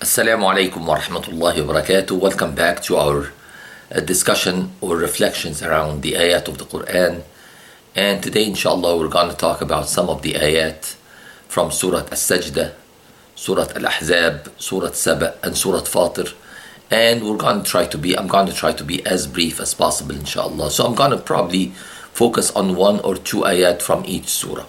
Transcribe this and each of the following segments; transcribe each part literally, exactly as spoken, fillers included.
Assalamu alaikum wa rahmatullahi wa barakatuh. Welcome back to our uh, discussion or reflections around the ayat of the Quran. And today, inshallah, we're going to talk about some of the ayat from Surah As-Sajdah, Surah Al-Ahzab, Surah Saba, and Surah Fatir. And we're going to try to be, I'm going to try to be as brief as possible, inshallah. So I'm going to probably focus on one or two ayat from each surah.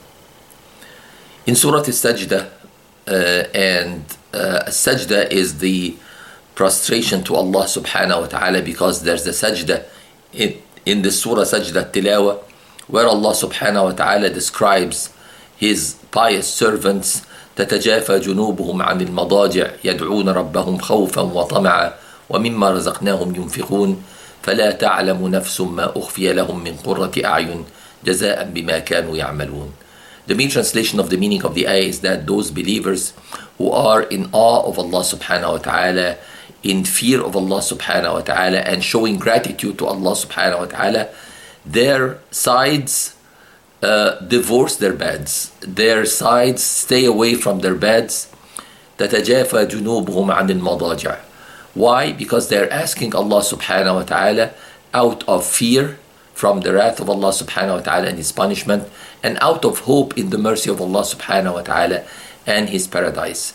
In Surah As-Sajdah, uh, and uh, As-Sajdah is the prostration to Allah subhanahu wa ta'ala, because there's a sajdah in, in the surah Sajdah Tilawa, where Allah subhanahu wa ta'ala describes His pious servants. تتجافى جنوبهم عن المضاجع يدعون ربهم خوفا وطمعا ومما رزقناهم ينفقون فلا تعلم نفس ما أخفي لهم من قرة أعين جزاء بما كانوا يعملون. The main translation of the meaning of the ayah is that those believers who are in awe of Allah subhanahu wa ta'ala, in fear of Allah subhanahu wa ta'ala, and showing gratitude to Allah subhanahu wa ta'ala, their sides uh, divorce their beds. Their sides stay away from their beds. تَتَجَافَى جُنُوبُهُمْ عَنِ الْمَضَاجِعِ. Why? Because they're asking Allah subhanahu wa ta'ala out of fear from the wrath of Allah subhanahu wa ta'ala and His punishment, and out of hope in the mercy of Allah subhanahu wa ta'ala and His paradise.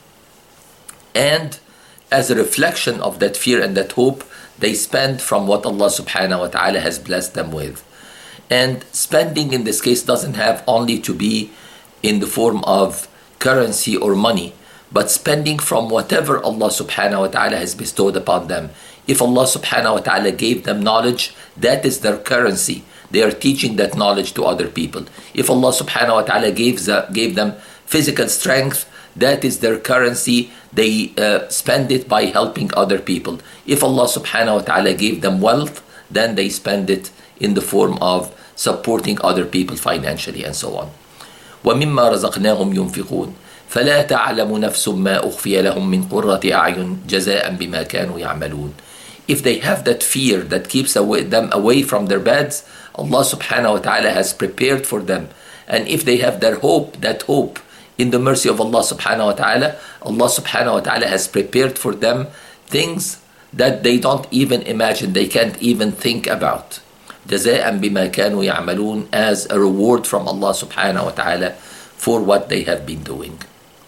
And as a reflection of that fear and that hope, they spend from what Allah subhanahu wa ta'ala has blessed them with. And spending in this case doesn't have only to be in the form of currency or money, but spending from whatever Allah subhanahu wa ta'ala has bestowed upon them. If Allah subhanahu wa ta'ala gave them knowledge, that is their currency. They are teaching that knowledge to other people. If Allah subhanahu wa ta'ala gave, the, gave them physical strength, that is their currency. They uh, spend it by helping other people. If Allah subhanahu wa ta'ala gave them wealth, then they spend it in the form of supporting other people financially and so on. وَمِمَّا رَزَقْنَاهُمْ يُنْفِقُونَ فَلَا تَعْلَمُ نَفْسٌ مَا أُخْفِيَ لَهُم مِّن قُرَّةِ أَعْيُنٍ جَزَاءً بِمَا كَانُوا يَعْمَلُونَ. If they have that fear that keeps away, them away from their beds, Allah subhanahu wa ta'ala has prepared for them. And if they have their hope, that hope in the mercy of Allah subhanahu wa ta'ala, Allah subhanahu wa ta'ala has prepared for them things that they don't even imagine, they can't even think about. جَزَاءً بِمَا كَانُوا يَعْمَلُونَ, as a reward from Allah subhanahu wa ta'ala for what they have been doing.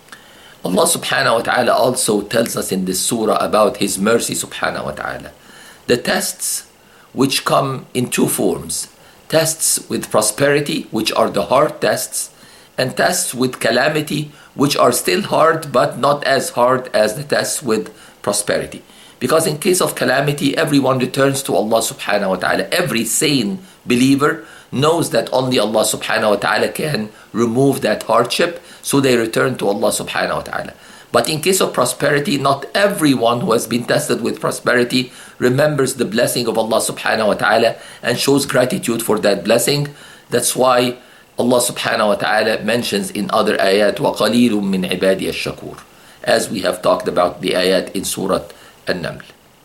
Allah subhanahu wa ta'ala also tells us in this surah about His mercy subhanahu wa ta'ala. The tests which come in two forms: tests with prosperity, which are the hard tests, and tests with calamity, which are still hard but not as hard as the tests with prosperity. Because in case of calamity, everyone returns to Allah subhanahu wa ta'ala. Every sane believer knows that only Allah subhanahu wa ta'ala can remove that hardship, so they return to Allah subhanahu wa ta'ala. But in case of prosperity, not everyone who has been tested with prosperity remembers the blessing of Allah subhanahu wa ta'ala and shows gratitude for that blessing. That's why Allah subhanahu wa ta'ala mentions in other ayat, وَقَلِيلٌ مِّنْ عِبَادِيَ الشَّكُورِ, as we have talked about the ayat in Surah An-Naml.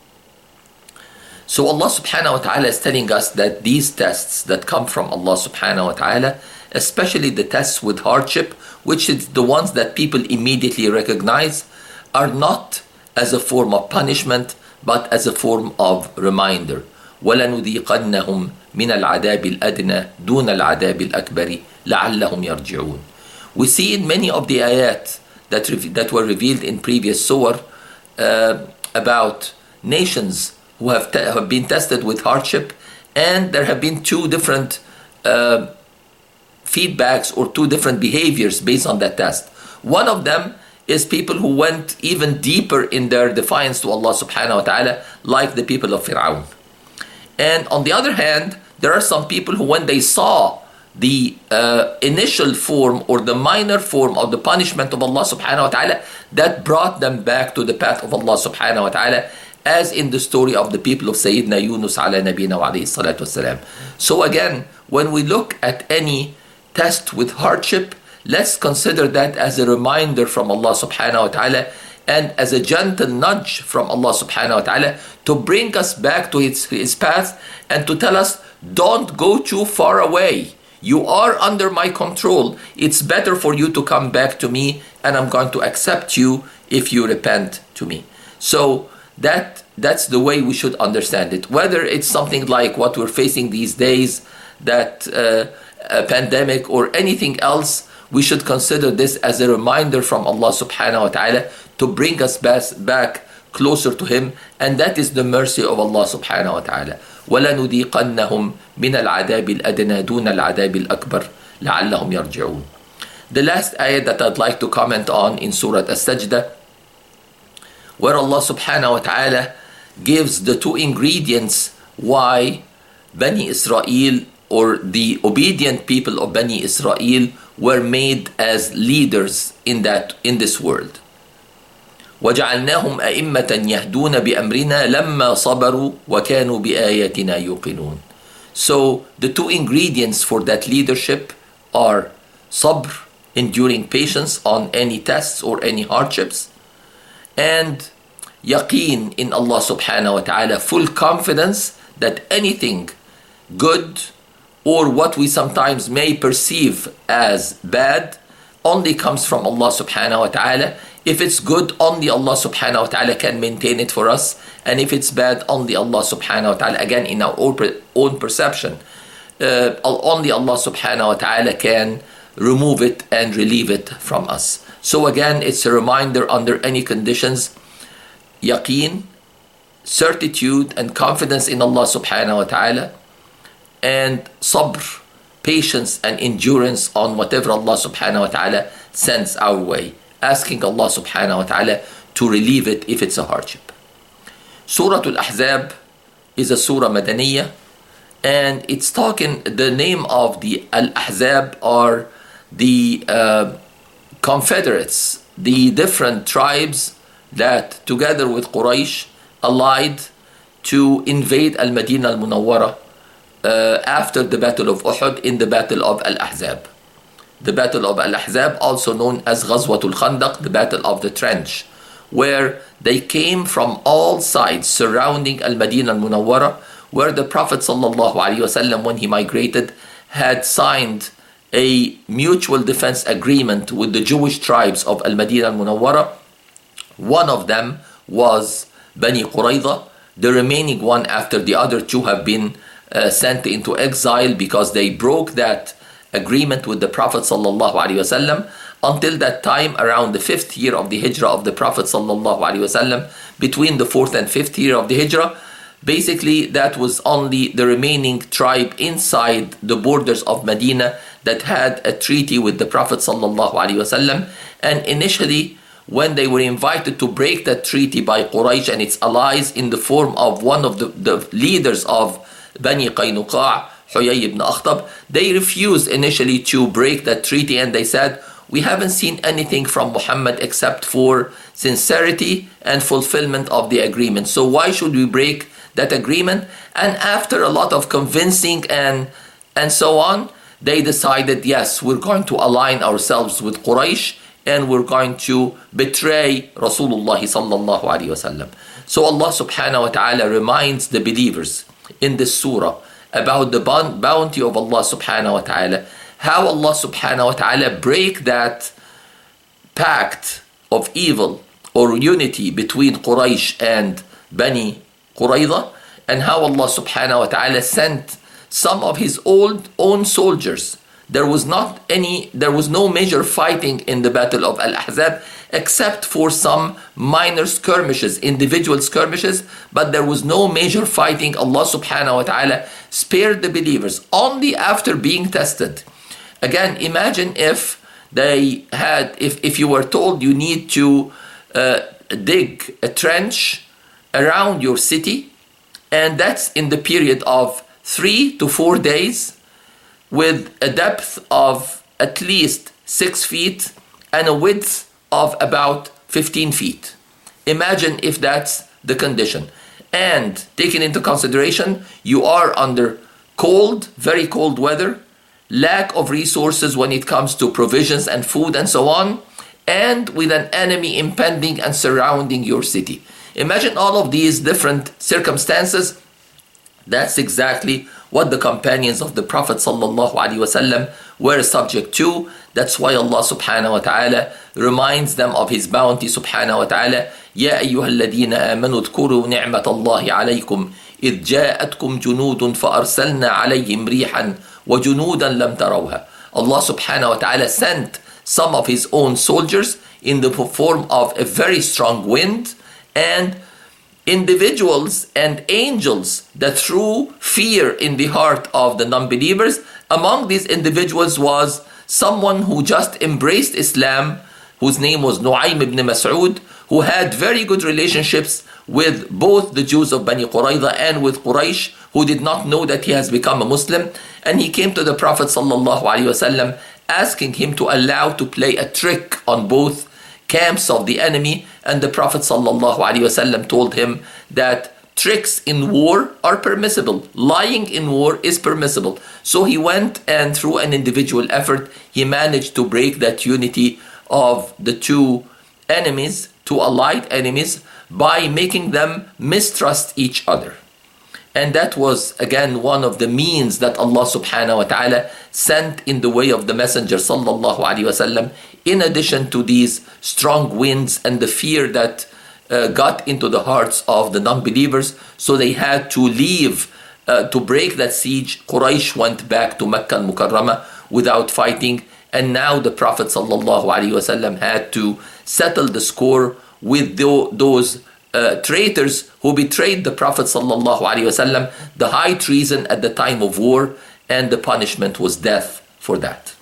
So Allah subhanahu wa ta'ala is telling us that these tests that come from Allah subhanahu wa ta'ala, especially the tests with hardship, which is the ones that people immediately recognize, are not as a form of punishment, but as a form of reminder. وَلَنُذِيقَنَّهُمْ مِنَ الْعَذَابِ الْأَدْنَى دُونَ الْعَذَابِ الْأَكْبَرِ لَعَلَّهُمْ يَرْجِعُونَ. We see in many of the ayat that, that were revealed in previous surah uh, about nations who have, te- have been tested with hardship, and there have been two different uh, feedbacks or two different behaviors based on that test. One of them is people who went even deeper in their defiance to Allah subhanahu wa ta'ala, like the people of Fir'aun. And on the other hand, there are some people who, when they saw the uh, initial form or the minor form of the punishment of Allah subhanahu wa ta'ala, that brought them back to the path of Allah subhanahu wa ta'ala, as in the story of the people of Sayyidina Yunus ala nabina wa alayhi salatu wasalam. So again, when we look at any test with hardship, let's consider that as a reminder from Allah subhanahu wa ta'ala, and as a gentle nudge from Allah subhanahu wa ta'ala to bring us back to his, his path, and to tell us, don't go too far away. You are under my control. It's better for you to come back to me and I'm going to accept you if you repent to me. So that that's the way we should understand it. Whether it's something like what we're facing these days, that uh, a pandemic or anything else, we should consider this as a reminder from Allah subhanahu wa ta'ala to bring us back closer to Him, and that is the mercy of Allah subhanahu wa ta'ala. وَلَنُذِيقَنَّهُمْ مِنَ الْعَذَابِ الْأَدْنَى دُونَ الْعَذَابِ الْأَكْبَرِ لَعَلَّهُمْ يَرْجِعُونَ. The last ayat that I'd like to comment on in Surah As-Sajdah, where Allah subhanahu wa ta'ala gives the two ingredients why Bani Israel, or the obedient people of Bani Israel, were made as leaders in that in this world. وَجَعَلْنَاهُمْ أَئِمَّةً يَهْدُونَ بِأَمْرِنَا لَمَّا صَبَرُوا وَكَانُوا بِآيَاتِنَا يُوقِنُونَ. So the two ingredients for that leadership are sabr, enduring patience on any tests or any hardships, and yaqeen in Allah subhanahu wa ta'ala, full confidence that anything good or what we sometimes may perceive as bad only comes from Allah subhanahu wa ta'ala. If it's good, only Allah subhanahu wa ta'ala can maintain it for us, and if it's bad, only Allah subhanahu wa ta'ala, again in our own perception, uh, only Allah subhanahu wa ta'ala can remove it and relieve it from us. So again, it's a reminder under any conditions, yaqeen, certitude and confidence in Allah subhanahu wa ta'ala, and sabr, patience and endurance on whatever Allah subhanahu wa ta'ala sends our way, asking Allah subhanahu wa ta'ala to relieve it if it's a hardship. Surah Al-Ahzab is a surah Madaniyah, and it's talking, the name of the Al-Ahzab are the uh, confederates, the different tribes that together with Quraysh allied to invade Al-Madinah Al-Munawwara uh, after the Battle of Uhud, in the Battle of Al-Ahzab. The Battle of Al-Ahzab, also known as Ghazwatul Khandaq, the Battle of the Trench, where they came from all sides surrounding Al-Madinah Al-Munawwara, where the Prophet sallallahu alaihi wasallam, when he migrated, had signed a mutual defense agreement with the Jewish tribes of Al-Madinah Al-Munawwara. One of them was Bani Qurayza. The remaining one, after the other two have been uh, sent into exile because they broke that agreement with the Prophet sallallahu alaihi wasallam. Until that time, around the fifth year of the Hijrah of the Prophet sallallahu alaihi wasallam, between the fourth and fifth year of the Hijrah, basically that was only the remaining tribe inside the borders of Medina that had a treaty with the Prophet sallallahu alaihi wasallam. And initially, when they were invited to break that treaty by Quraysh and its allies in the form of one of the, the leaders of Bani Qaynuqa', Huyay ibn Akhtab, they refused initially to break that treaty, and they said, we haven't seen anything from Muhammad except for sincerity and fulfillment of the agreement. So why should we break that agreement? And after a lot of convincing and and so on, they decided, yes, we're going to align ourselves with Quraysh, and we're going to betray Rasulullah sallallahu alaihi wasallam. So Allah subhanahu wa ta'ala reminds the believers in this surah about the bounty of Allah subhanahu wa ta'ala, how Allah subhanahu wa ta'ala break that pact of evil or unity between Quraysh and Bani Qurayza, and how Allah subhanahu wa ta'ala sent some of his old own soldiers. There was not any, there was no major fighting in the Battle of Al-Ahzab except for some minor skirmishes, individual skirmishes, but there was no major fighting. Allah subhanahu wa ta'ala spared the believers only after being tested. Again, imagine if they had, if, if you were told you need to uh, dig a trench around your city, and that's in the period of three to four days, with a depth of at least six feet and a width of about fifteen feet. Imagine if that's the condition. And taking into consideration, you are under cold, very cold weather, lack of resources when it comes to provisions and food and so on, and with an enemy impending and surrounding your city. Imagine all of these different circumstances. That's exactly what the companions of the Prophet sallallahu alaihi wasallam were subject to. That's why Allah subhanahu wa ta'ala reminds them of His bounty subhanahu wa ta'ala. يَا أَيُّهَا الَّذِينَ آمَنُوا اذْكُرُوا نِعْمَةَ اللَّهِ عَلَيْكُمْ إِذْ جَاءَتْكُمْ جُنُودٌ فَأَرْسَلْنَا عَلَيْهِمْ رِيحًا وَجُنُودًا لَمْ تَرَوْهَا. Allah subhanahu wa ta'ala sent some of His own soldiers in the form of a very strong wind and individuals and angels that threw fear in the heart of the non-believers. Among these individuals was someone who just embraced Islam, whose name was Nu'aym ibn Mas'ud, who had very good relationships with both the Jews of Bani Qurayza and with Quraysh, who did not know that he has become a Muslim. And he came to the Prophet sallallahu alaihi wasallam asking him to allow to play a trick on both camps of the enemy. And the Prophet sallallahu alaihi wasallam told him that tricks in war are permissible. Lying in war is permissible. So he went, and through an individual effort, he managed to break that unity of the two enemies, two allied enemies, by making them mistrust each other. And that was again one of the means that Allah subhanahu wa ta'ala sent in the way of the Messenger sallallahu alaihi wasallam, in addition to these strong winds and the fear that uh, got into the hearts of the non-believers. So they had to leave uh, to break that siege. Quraysh went back to Mecca al-Mukarramah without fighting, and now the Prophet sallallahu alaihi wasallam had to settle the score with the, those uh, traitors who betrayed the Prophet sallallahu alaihi wasallam, the high treason at the time of war, and the punishment was death for that.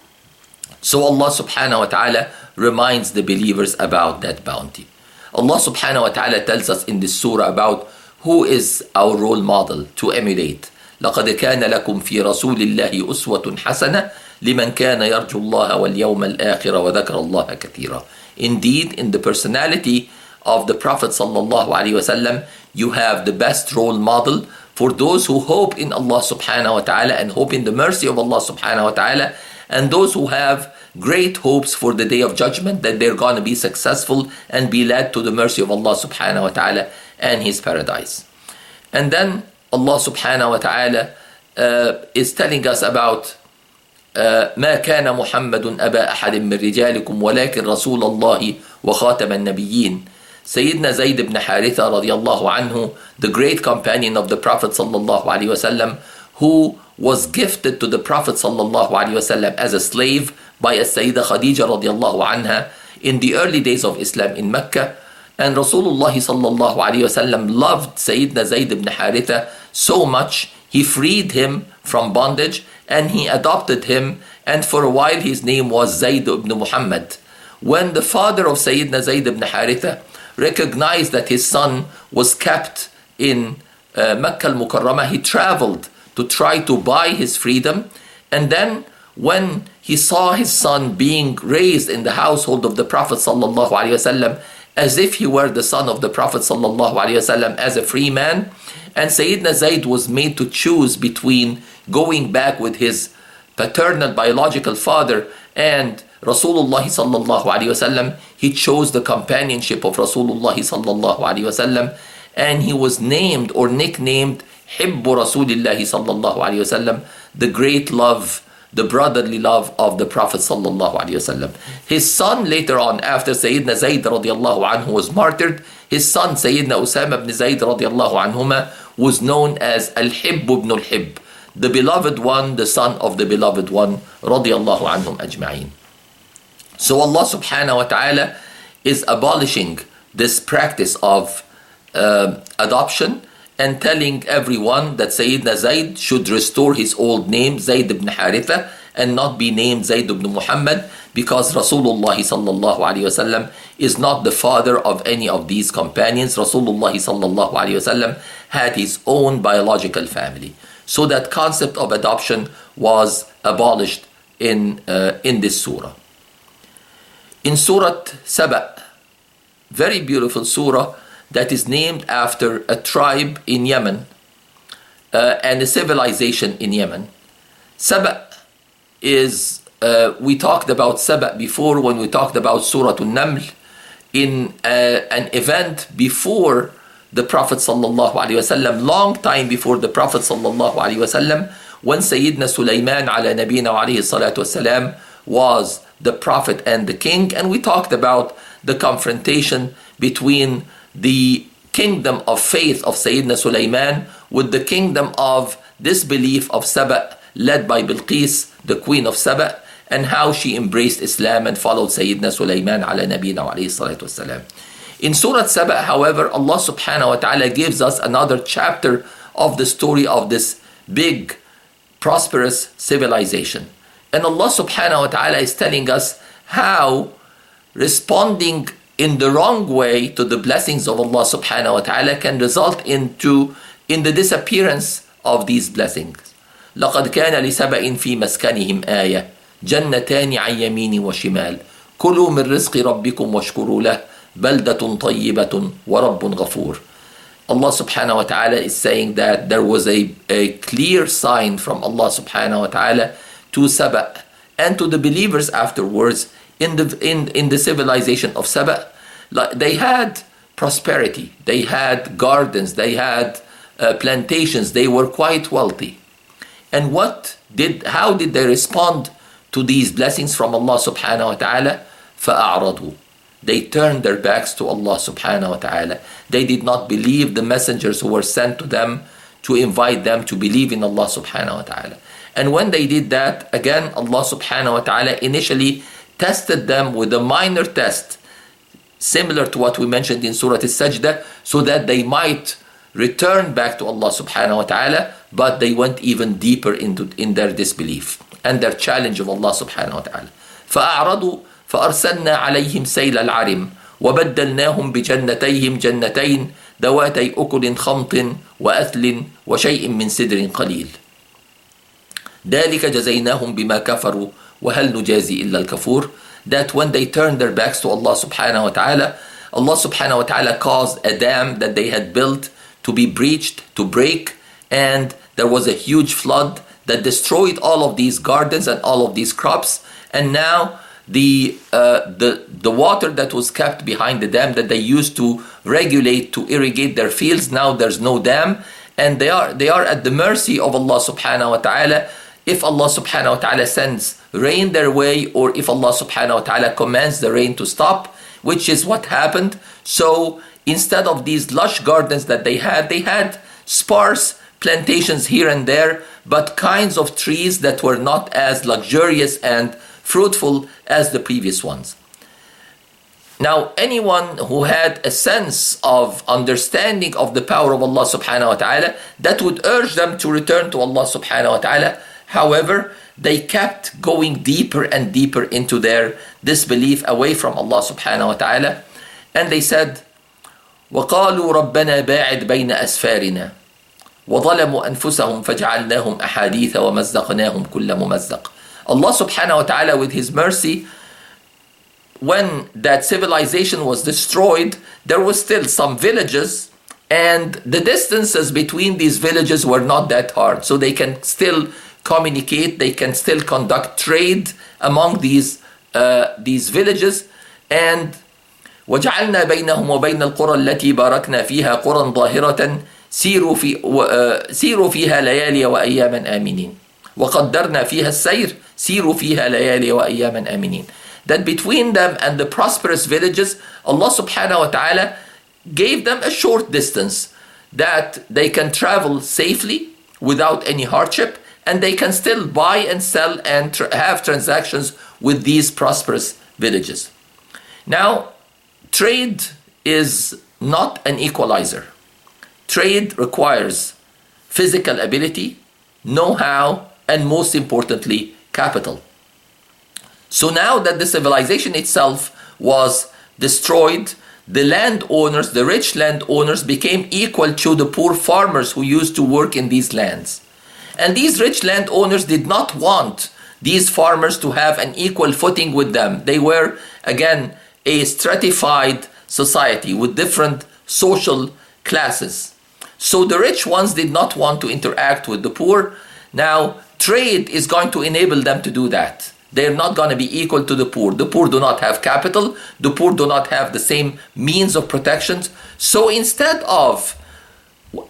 So Allah subhanahu wa ta'ala reminds the believers about that bounty. Allah subhanahu wa ta'ala tells us in this surah about who is our role model to emulate. لَقَدْ كَانَ لَكُمْ فِي رَسُولِ اللَّهِ أُسْوَةٌ حَسَنَةٌ لِمَنْ كَانَ يَرْجُو اللَّهَ وَالْيَوْمَ الْآخِرَ وَذَكَرَ اللَّهَ كَثِيرًا. Indeed, in the personality of the Prophet sallallahu alaihi wasallam, you have the best role model for those who hope in Allah subhanahu wa ta'ala and hope in the mercy of Allah subhanahu wa ta'ala, and those who have great hopes for the day of judgment, that they're going to be successful and be led to the mercy of Allah subhanahu wa ta'ala and His paradise. And then Allah subhanahu wa ta'ala uh, is telling us about ما كان محمد أبا أحد من رجالكم ولكن رسول الله وخاتم النبيين. Sayyidina Zayd ibn Haritha radiallahu anhu, the great companion of the Prophet sallallahu alaihi wasallam, who was gifted to the Prophet sallallahu alaihi wasallam as a slave by a Sayyidah Khadija radiallahu anha in the early days of Islam in Mecca. And Rasulullah sallallahu alaihi wasallam loved Sayyidina Zayd ibn Haritha so much, he freed him from bondage and he adopted him, and for a while his name was Zayd ibn Muhammad. When the father of Sayyidina Zayd ibn Haritha recognized that his son was kept in uh, Mecca al-Mukarramah, he traveled to try to buy his freedom. And then when he saw his son being raised in the household of the Prophet sallallahu alaihi wasallam as if he were the son of the Prophet sallallahu alaihi wasallam as a free man, and Sayyidina Zayd was made to choose between going back with his paternal biological father and Rasulullah sallallahu alaihi wasallam, he chose the companionship of Rasulullah sallallahu alaihi wasallam, and he was named or nicknamed Hibbu Rasulillah sallallahu alaihi wasallam, the great love, the brotherly love of the Prophet sallallahu alaihi wasallam. His son later on, after Sayyidina Zayd radiallahu anhu was martyred, his son Sayyidina Usama ibn Zayd radiallahu anhuma was known as Al-Hibb ibn Al-Hibb, the beloved one, the son of the beloved one, radiallahu anhum ajma'in. So Allah subhanahu wa ta'ala is abolishing this practice of uh, adoption and telling everyone that Sayyidina Zayd should restore his old name, Zayd ibn Haritha, and not be named Zayd ibn Muhammad, because Rasulullah sallallahu alaihi wasallam is not the father of any of these companions. Rasulullah sallallahu alaihi wasallam had his own biological family. So that concept of adoption was abolished in uh, in this surah. In Surah Saba, very beautiful surah that is named after a tribe in Yemen uh, and a civilization in Yemen. Saba is, uh, we talked about Saba before when we talked about Surah An-Naml, in uh, an event before the Prophet sallallahu alaihi wasallam, long time before the Prophet sallallahu alaihi wasallam, when Sayyidina Sulaiman ala nabina wa alayhi salatu wasalam was the prophet and the king. And we talked about the confrontation between the kingdom of faith of Sayyidina Sulaiman with the kingdom of disbelief of Saba, led by Bilqis, the queen of Saba, and how she embraced Islam and followed Sayyidina Sulaiman ala nabiyina wa alayhi salatu wassalam. In Surah Saba, however, Allah subhanahu wa ta'ala gives us another chapter of the story of this big, prosperous civilization. And Allah subhanahu wa ta'ala is telling us how responding in the wrong way to the blessings of Allah subhanahu wa ta'ala can result into in the disappearance of these blessings. لَقَدْ كَانَ لِسَبَإٍ فِي مَسْكَنِهِمْ آيَةٌ جَنَّتَانِ عَنْ يَمِينٍ وَشِمَالٍ كُلُوا مِنْ رِزْقِ رَبِّكُمْ وَاشْكُرُوا لَهُ بَلْدَةٌ طَيِّبَةٌ وَرَبٌّ غَفُورٌ. Allah subhanahu wa ta'ala is saying that there was a, a clear sign from Allah subhanahu wa ta'ala to Saba and to the believers afterwards in the in, in the civilization of Saba. They had prosperity, they had gardens, they had uh, plantations, they were quite wealthy. And what did how did they respond to these blessings from Allah subhanahu wa ta'ala? فَأَعْرَضُوا. They turned their backs to Allah subhanahu wa ta'ala. They did not believe the messengers who were sent to them to invite them to believe in Allah subhanahu wa ta'ala. And when they did that, again, Allah subhanahu wa ta'ala initially tested them with a minor test, similar to what we mentioned in Surah As-Sajdah, so that they might return back to Allah subhanahu wa ta'ala, but they went even deeper into in their disbelief and their challenge of Allah subhanahu wa ta'ala. فَأَعْرَضُوا فأرسلنا عليهم سيل العرم وبدلناهم بجنتيهم جنتين ذواتي أكل خمط وأثل وشيء من سدر قليل ذلك جزيناهم بما كفروا وهل نجازي إلا الكفور. That when they turned their backs to Allah subhanahu wa ta'ala, Allah subhanahu wa ta'ala caused a dam that they had built to be breached, to break, and there was a huge flood that destroyed all of these gardens and all of these crops. And now The, uh, the the water that was kept behind the dam that they used to regulate, to irrigate their fields, now there's no dam, and they are they are at the mercy of Allah subhanahu wa ta'ala. If Allah subhanahu wa ta'ala sends rain their way, or if Allah subhanahu wa ta'ala commands the rain to stop, which is what happened. So instead of these lush gardens that they had, they had sparse plantations here and there, but kinds of trees that were not as luxurious and fruitful as the previous ones. Now, anyone who had a sense of understanding of the power of Allah subhanahu wa ta'ala, that would urge them to return to Allah subhanahu wa ta'ala. However, they kept going deeper and deeper into their disbelief away from Allah subhanahu wa ta'ala. And they said, وَقَالُوا رَبَّنَا بَاعِدْ بَيْنَ أَسْفَارِنَا وَظَلَمُوا أَنفُسَهُمْ فَجَعَلْنَاهُمْ أَحَادِيثَ وَمَزَّقْنَاهُمْ كُلَّ مُمَزَّقٍ. Allah subhanahu wa ta'ala, with His mercy, when that civilization was destroyed, there was still some villages, and the distances between these villages were not that hard. So they can still communicate, they can still conduct trade among these uh, these villages. And وَجَعَلْنَا بَيْنَهُمْ وَبَيْنَ الْقُرَى الَّتِي بَارَكْنَا فِيهَا قُرًى ظَاهِرَةً سِيرُوا في سِيرُوا فِيهَا لَيَالِيَ وَأَيَّامًا آمِنِينَ وَقَدَّرْنَا فِيهَا السَّيْرَ سِيرُوا فِيهَا لَيَالِيَ وَأَيَّامًا آمِنِينَ. That between them and the prosperous villages, Allah subhanahu wa ta'ala gave them a short distance that they can travel safely without any hardship, and they can still buy and sell and tra- have transactions with these prosperous villages. Now, trade is not an equalizer. Trade requires physical ability, know-how, and most importantly, capital. So now that the civilization itself was destroyed, the landowners, the rich landowners, became equal to the poor farmers who used to work in these lands. And these rich landowners did not want these farmers to have an equal footing with them. They were, again, a stratified society with different social classes. So the rich ones did not want to interact with the poor. Now, trade is going to enable them to do that. They're not going to be equal to the poor. The poor do not have capital. The poor do not have the same means of protections. So instead of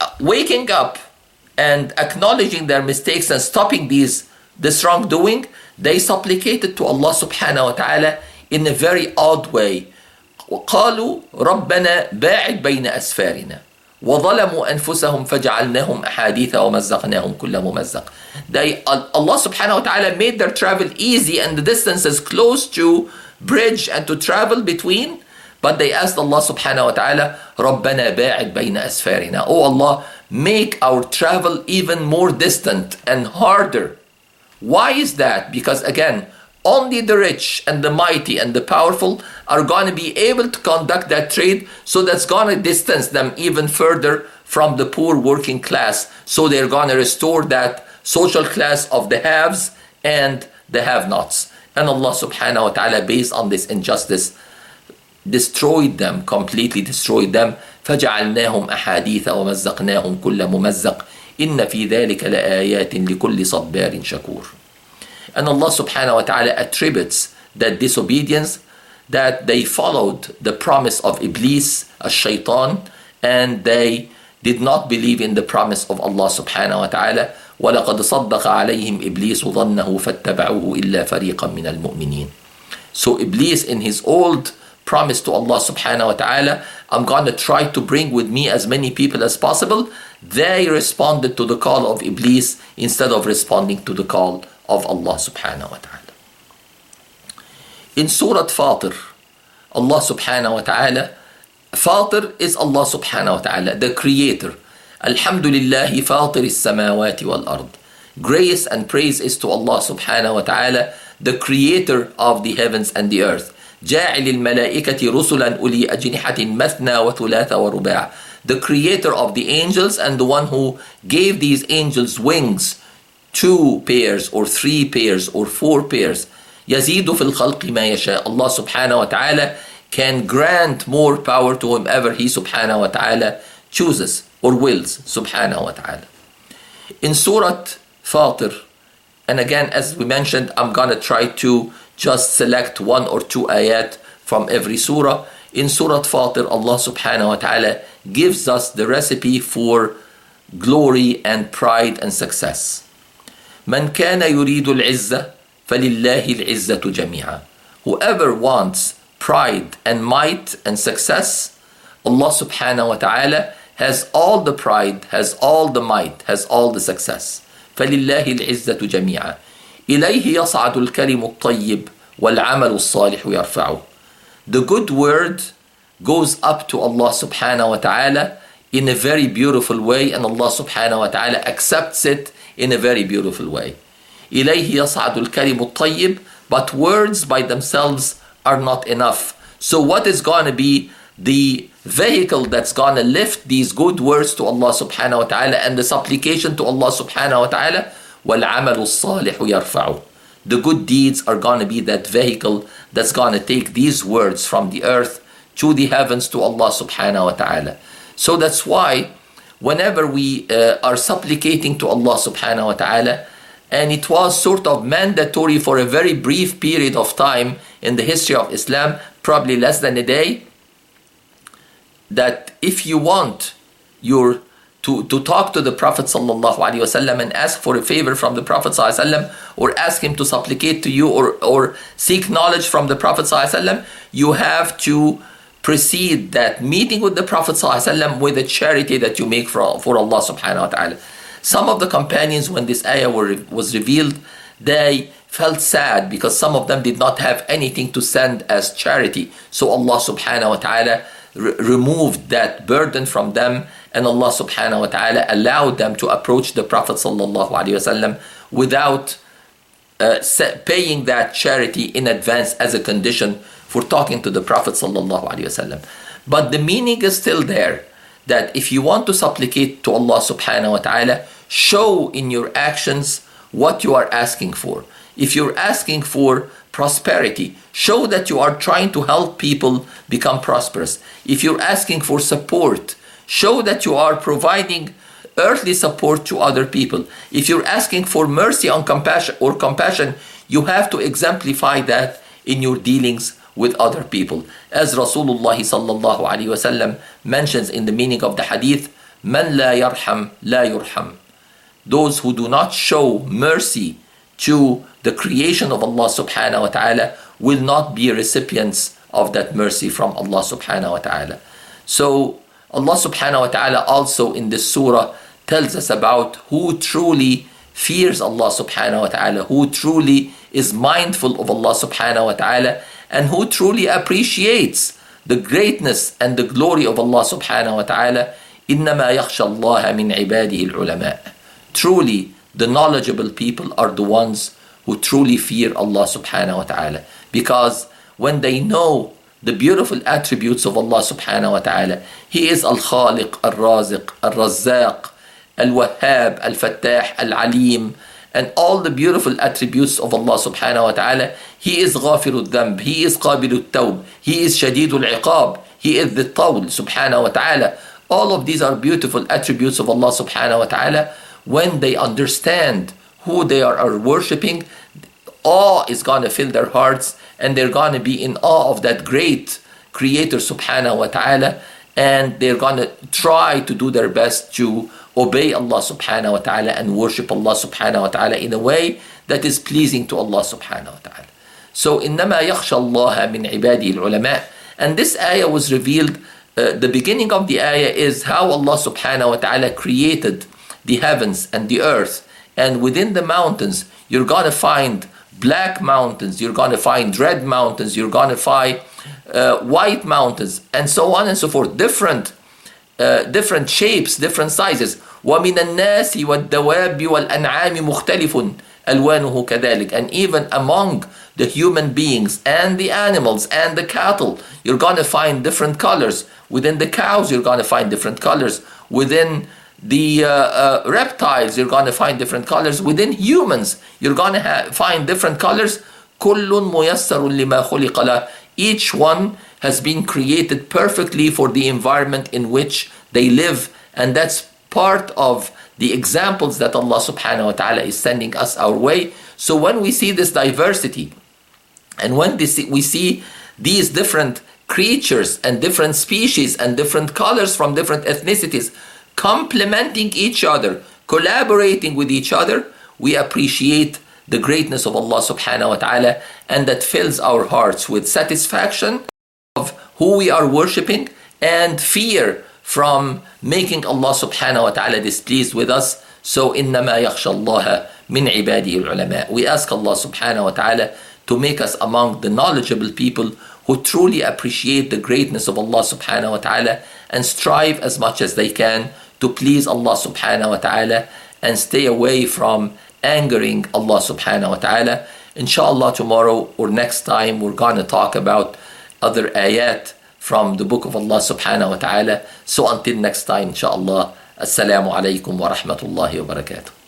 waking up and acknowledging their mistakes and stopping these this wrongdoing, they supplicated to Allah subhanahu wa ta'ala in a very odd way. وقالوا ربنا باعد بين أسفارنا وظلموا أنفسهم فجعلناهم أحاديث ومزقناهم كل ممزق. They, Allah subhanahu wa ta'ala made their travel easy and the distances close to bridge and to travel between, but they asked Allah subhanahu wa ta'ala ربنا باعد بين أسفارنا. Oh Allah, make our travel even more distant and harder. Why is that? Because again, only the rich and the mighty and the powerful are going to be able to conduct that trade, so that's going to distance them even further from the poor working class. So they're going to restore that social class of the haves and the have-nots. And Allah subhanahu wa ta'ala, based on this injustice, destroyed them, completely destroyed them. فَجَعَلْنَاهُمْ أَحَادِيثَ وَمَزَّقْنَاهُمْ كُلَّ مُمَزَّقٍ إِنَّ فِي ذَلِكَ لَآيَاتٍ لِكُلِّ صَبَّارٍ شَكُورٍ. And Allah subhanahu wa ta'ala attributes that disobedience, that they followed the promise of Iblis, ash-shaytan, and they did not believe in the promise of Allah subhanahu wa ta'ala. وَلَقَدْ صَدَّقَ عَلَيْهِمْ إِبْلِيسُ ظَنَّهُ فَاتَّبَعُوهُ إِلَّا فَرِيقًا مِنَ الْمُؤْمِنِينَ. So Iblis, in his old promise to Allah subhanahu wa ta'ala, I'm going to try to bring with me as many people as possible, they responded to the call of Iblis instead of responding to the call of Allah subhanahu wa ta'ala. In Surah Fatir, Allah subhanahu wa ta'ala, Fatir is Allah subhanahu wa ta'ala, the creator. Alhamdulillahi fatir as-samawati wal-ard. Grace and praise is to Allah subhanahu wa ta'ala, the creator of the heavens and the earth. جاعل الملائكة رسلا أولي أجنحة مثنى وثلاث ورباع. The creator of the angels and the one who gave these angels wings, two pairs or three pairs or four pairs. يزيد في الخلق ما يشاء. Allah subhanahu wa ta'ala can grant more power to whomever He subhanahu wa ta'ala chooses or wills subhanahu wa ta'ala. In Surah Fatir, and again as we mentioned, I'm gonna try to just select one or two ayat from every surah. In Surah Fatir, Allah subhanahu wa ta'ala gives us the recipe for glory and pride and success. من كان يريد العزة فلله العزة جميعا. Whoever wants pride and might and success, Allah subhanahu wa ta'ala has all the pride, has all the might, has all the success. فلله العزة جميعا. إليه يصعد الكلم الطيب والعمل الصالح يرفعه. The good word goes up to Allah subhanahu wa ta'ala in a very beautiful way, and Allah subhanahu wa ta'ala accepts it in a very beautiful way. إليه يصعد الكلم الطيب. But words by themselves are not enough. So what is going to be the vehicle that's going to lift these good words to Allah subhanahu wa ta'ala and the supplication to Allah subhanahu wa ta'ala? وَالْعَمَلُ الصَّالِحُ يَرْفَعُ. The good deeds are going to be that vehicle that's going to take these words from the earth to the heavens to Allah subhanahu wa ta'ala. So that's why whenever we uh, are supplicating to Allah subhanahu wa ta'ala, and it was sort of mandatory for a very brief period of time in the history of Islam, probably less than a day, that if you want your to, to talk to the Prophet sallallahu alaihi wasallam and ask for a favor from the Prophet sallallahu alaihi wasallam, or ask him to supplicate to you, or, or seek knowledge from the Prophet sallallahu alaihi wasallam, you have to precede that meeting with the Prophet sallallahu alaihi wasallam with a charity that you make for, for Allah subhanahu wa ta'ala. Some of the companions, when this ayah were, was revealed, they felt sad because some of them did not have anything to send as charity. So Allah subhanahu wa ta'ala re- removed that burden from them, and Allah subhanahu wa ta'ala allowed them to approach the Prophet sallallahu alaihi wasallam without uh, paying that charity in advance as a condition for talking to the Prophet sallallahu alaihi wasallam. But the meaning is still there, that if you want to supplicate to Allah subhanahu wa ta'ala, show in your actions what you are asking for. If you're asking for prosperity, show that you are trying to help people become prosperous. If you're asking for support, show that you are providing earthly support to other people. If you're asking for mercy and compassion or compassion, you have to exemplify that in your dealings with other people. As Rasulullah sallallahu alaihi wasallam mentions in the meaning of the hadith, "Man la yarham la yurham." Those who do not show mercy to the creation of Allah subhanahu wa ta'ala will not be recipients of that mercy from Allah subhanahu wa ta'ala. So Allah subhanahu wa ta'ala also in this surah tells us about who truly fears Allah subhanahu wa ta'ala, who truly is mindful of Allah subhanahu wa ta'ala, and who truly appreciates the greatness and the glory of Allah subhanahu wa ta'ala. إِنَّمَا يَخْشَى اللَّهَ مِنْ عِبَادِهِ الْعُلَمَاءِ. Truly, the knowledgeable people are the ones who truly fear Allah subhanahu wa ta'ala, because when they know the beautiful attributes of Allah subhanahu wa ta'ala, He is Al-Khaliq, Al-Raziq, Al-Razzaq, Al-Wahhab, Al-Fattah, Al-Alim, and all the beautiful attributes of Allah subhanahu wa ta'ala. He is Ghafir al-Dhanb, He is Qabil al-Tawb, He is Shadid al-Iqab, He is the Tawl subhanahu wa ta'ala. All of these are beautiful attributes of Allah subhanahu wa ta'ala. When they understand who they are, are worshipping, awe is going to fill their hearts, and they're going to be in awe of that great Creator subhanahu wa ta'ala, and they're going to try to do their best to obey Allah subhanahu wa ta'ala and worship Allah subhanahu wa ta'ala in a way that is pleasing to Allah subhanahu wa ta'ala. So, إِنَّمَا يَخْشَى اللَّهَ مِنْ عِبَادِهِ الْعُلَمَاءِ. And this ayah was revealed, uh, the beginning of the ayah is how Allah subhanahu wa ta'ala created the heavens and the earth. And within the mountains, you're going to find black mountains, you're going to find red mountains, you're going to find uh, white mountains, and so on and so forth. Different uh, different shapes, different sizes. وَمِنَ النَّاسِ وَالدَّوَابِ وَالْأَنْعَامِ مُخْتَلِفٌ أَلْوَانُهُ كَذَلِكَ. And even among the human beings and the animals and the cattle, you're going to find different colors. Within the cows, you're going to find different colors. Within the uh, uh, reptiles, you're going to find different colors. Within humans, you're going to ha- find different colors. كُلٌّ مُيَسَّرٌ لِمَا خُلِقَ لَهُ. Each one has been created perfectly for the environment in which they live. And that's part of the examples that Allah subhanahu wa ta'ala is sending us our way. So when we see this diversity, and when this, we see these different creatures and different species and different colors from different ethnicities complementing each other, collaborating with each other, we appreciate the greatness of Allah subhanahu wa ta'ala, and that fills our hearts with satisfaction of who we are worshipping and fear from making Allah subhanahu wa ta'ala displeased with us. So, إِنَّمَا يَخْشَى اللَّهَ مِنْ عِبَادِهِ الْعُلَمَاءِ. We ask Allah subhanahu wa ta'ala to make us among the knowledgeable people who truly appreciate the greatness of Allah subhanahu wa ta'ala and strive as much as they can to please Allah subhanahu wa ta'ala and stay away from angering Allah subhanahu wa ta'ala. Inshallah, tomorrow or next time we're going to talk about other ayat from the book of Allah subhanahu wa ta'ala. So until next time, inshallah, assalamu alaikum wa rahmatullahi wa barakatuh.